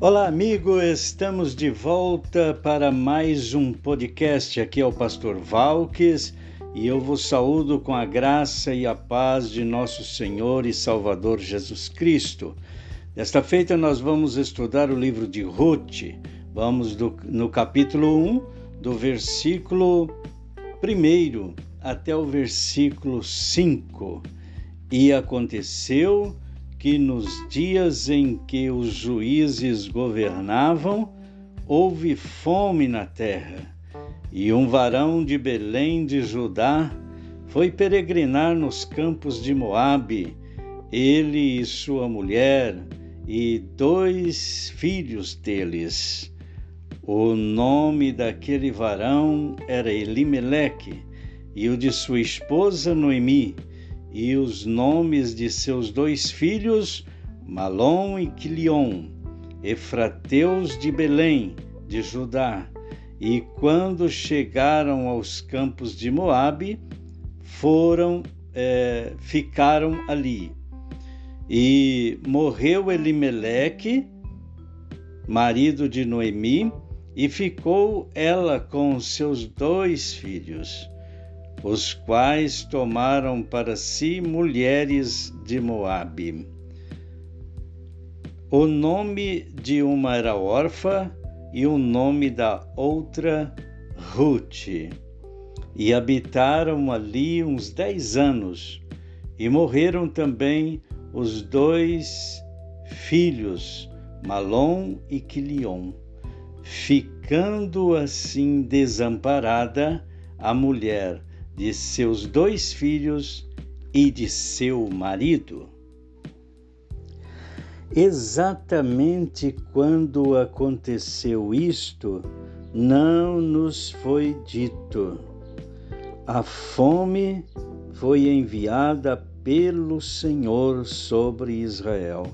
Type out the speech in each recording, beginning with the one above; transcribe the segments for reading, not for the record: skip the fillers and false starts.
Olá, amigo, estamos de volta para mais um podcast. Aqui é o pastor Valques e eu vos saúdo com a graça e a paz de nosso Senhor e Salvador Jesus Cristo. Desta feita nós vamos estudar o livro de Ruth. Vamos no capítulo 1, do versículo 1 até o versículo 5. E aconteceu que nos dias em que os juízes governavam, houve fome na terra, e um varão de Belém de Judá foi peregrinar nos campos de Moabe, ele e sua mulher e 2 filhos deles. O nome daquele varão era Elimeleque, e o de sua esposa Noemi, e os nomes de seus 2 filhos, Malom e Quilion, efrateus de Belém, de Judá. E quando chegaram aos campos de Moabe, ficaram ali. E morreu Elimeleque, marido de Noemi, e ficou ela com os seus 2 filhos, os quais tomaram para si mulheres de Moabe. O nome de uma era Orfa e o nome da outra Ruth. E habitaram ali uns 10 anos, e morreram também os 2 filhos, Malom e Quilion, ficando assim desamparada a mulher de seus 2 filhos e de seu marido. Exatamente quando aconteceu isto, não nos foi dito. A fome foi enviada pelo Senhor sobre Israel,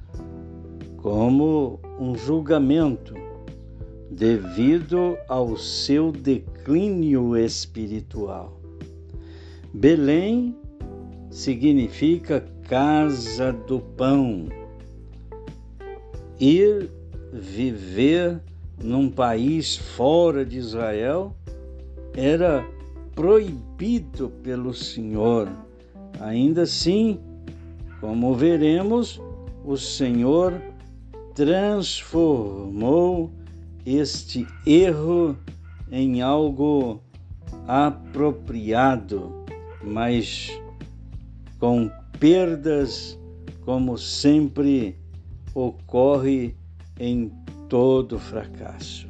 como um julgamento, devido ao seu declínio espiritual. Belém significa casa do pão. Ir viver num país fora de Israel era proibido pelo Senhor. Ainda assim, como veremos, o Senhor transformou este erro em algo apropriado, mas com perdas, como sempre ocorre em todo fracasso.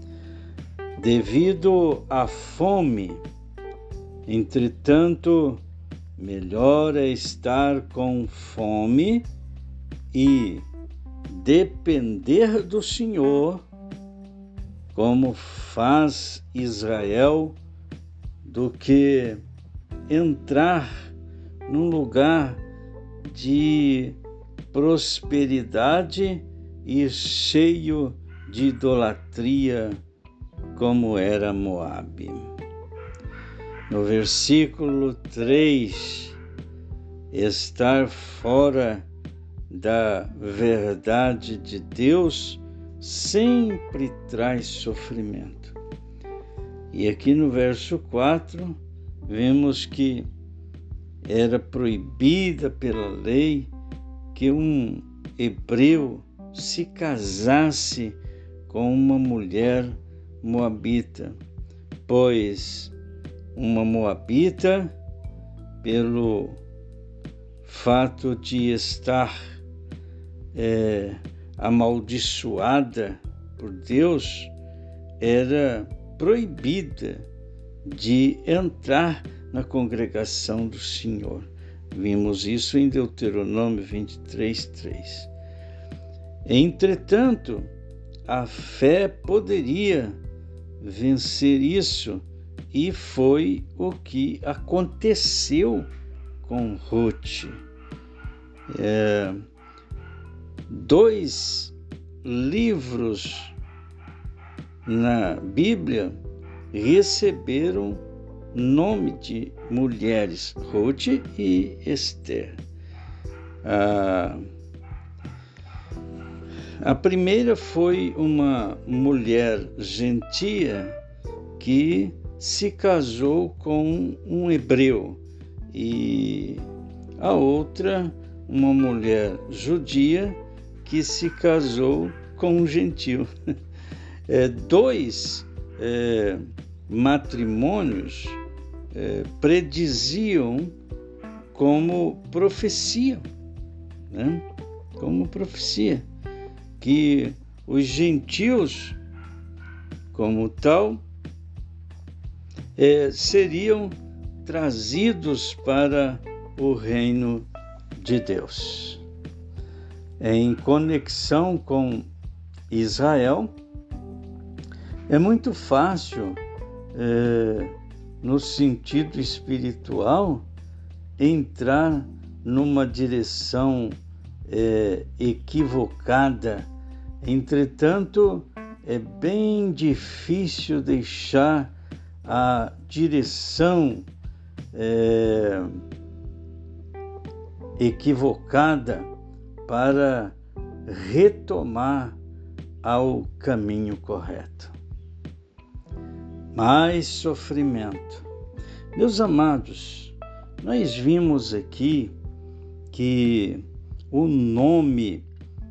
Devido à fome, entretanto, melhor é estar com fome e depender do Senhor, como faz Israel, do que entrar num lugar de prosperidade e cheio de idolatria, como era Moabe. No versículo 3, estar fora da verdade de Deus sempre traz sofrimento. E aqui no verso 4, vemos que era proibida pela lei que um hebreu se casasse com uma mulher moabita, pois uma moabita, pelo fato de estar amaldiçoada por Deus, era proibida de entrar na congregação do Senhor. Vimos isso em Deuteronômio 23:3. Entretanto, a fé poderia vencer isso, e foi o que aconteceu com Ruth. 2 livros na Bíblia receberam nome de mulheres, Ruth e Esther. A primeira foi uma mulher gentia que se casou com um hebreu, e a outra, uma mulher judia que se casou com um gentil. Dois matrimônios prediziam como profecia, né? Como profecia, que os gentios, como tal, seriam trazidos para o reino de Deus. Em conexão com Israel, é muito fácil, no sentido espiritual, entrar numa direção equivocada. Entretanto, é bem difícil deixar a direção equivocada para retomar ao caminho correto. Mais sofrimento. Meus amados, nós vimos aqui que o nome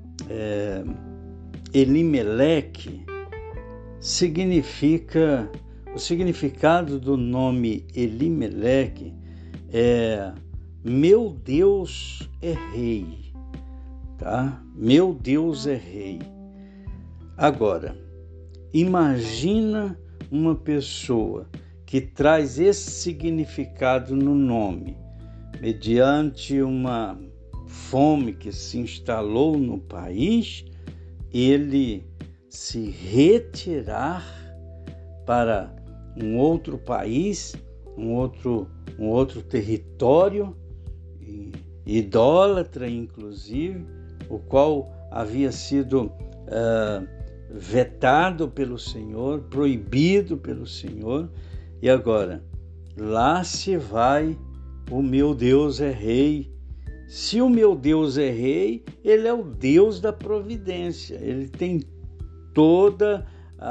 Elimeleque significa, o significado do nome Elimeleque é: meu Deus é rei, tá? Meu Deus é rei. Agora, imagina uma pessoa que traz esse significado no nome, mediante uma fome que se instalou no país, ele se retirar para um outro país, um outro território, idólatra inclusive, o qual havia sido vetado pelo Senhor, proibido pelo Senhor, e agora, lá se vai, o meu Deus é rei. Se o meu Deus é rei, ele é o Deus da providência, ele tem toda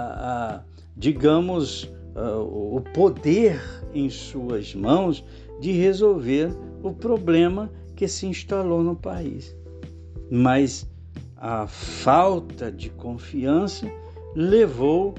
o poder em suas mãos de resolver o problema que se instalou no país. Mas a falta de confiança levou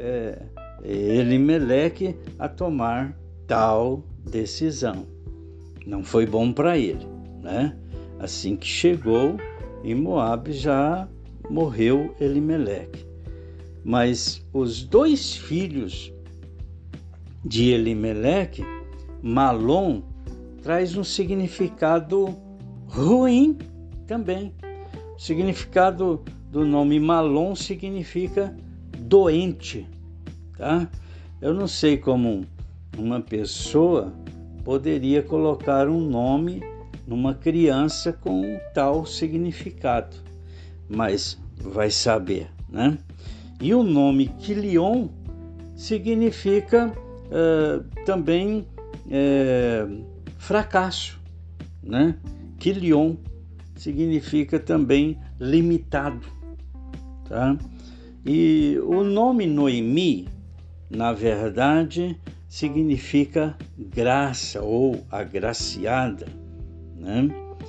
Elimeleque a tomar tal decisão. Não foi bom para ele, né? Assim que chegou em Moabe, já morreu Elimeleque. Mas os dois filhos de Elimeleque, Malom, traz um significado ruim também. O significado do nome Malom significa doente, tá? Eu não sei como uma pessoa poderia colocar um nome numa criança com tal significado, mas vai saber, né? E o nome Quilion significa também fracasso, né? Quilion significa também limitado, tá? E o nome Noemi, na verdade, significa graça ou agraciada, né?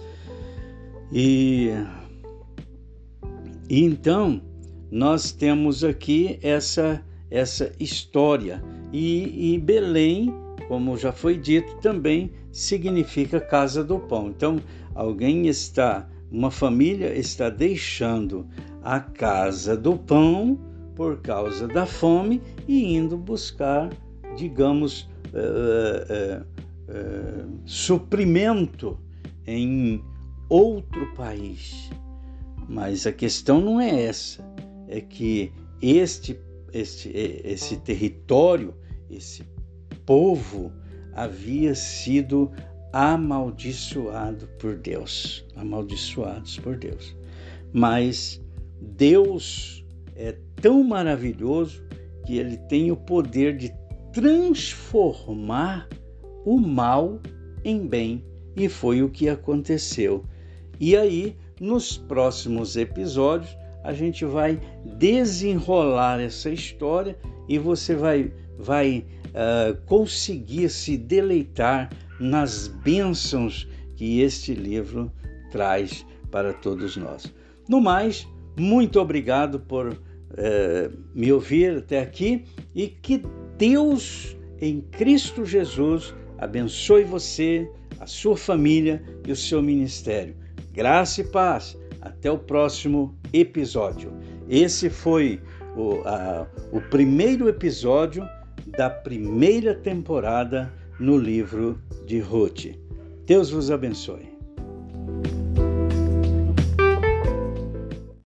E então nós temos aqui essa história, e Belém, como já foi dito, também significa casa do pão. Então uma família está deixando a casa do pão por causa da fome e indo buscar, digamos, suprimento em outro país. Mas a questão não é essa, é que esse território, esse povo havia sido amaldiçoados por Deus. Mas Deus é tão maravilhoso que ele tem o poder de transformar o mal em bem, e foi o que aconteceu. E aí, nos próximos episódios, a gente vai desenrolar essa história e você vai conseguir se deleitar nas bênçãos que este livro traz para todos nós. No mais, muito obrigado por me ouvir até aqui e que Deus, em Cristo Jesus, abençoe você, a sua família e o seu ministério. Graça e paz. Até o próximo episódio. Esse foi o primeiro episódio da primeira temporada no livro de Ruth. Deus vos abençoe.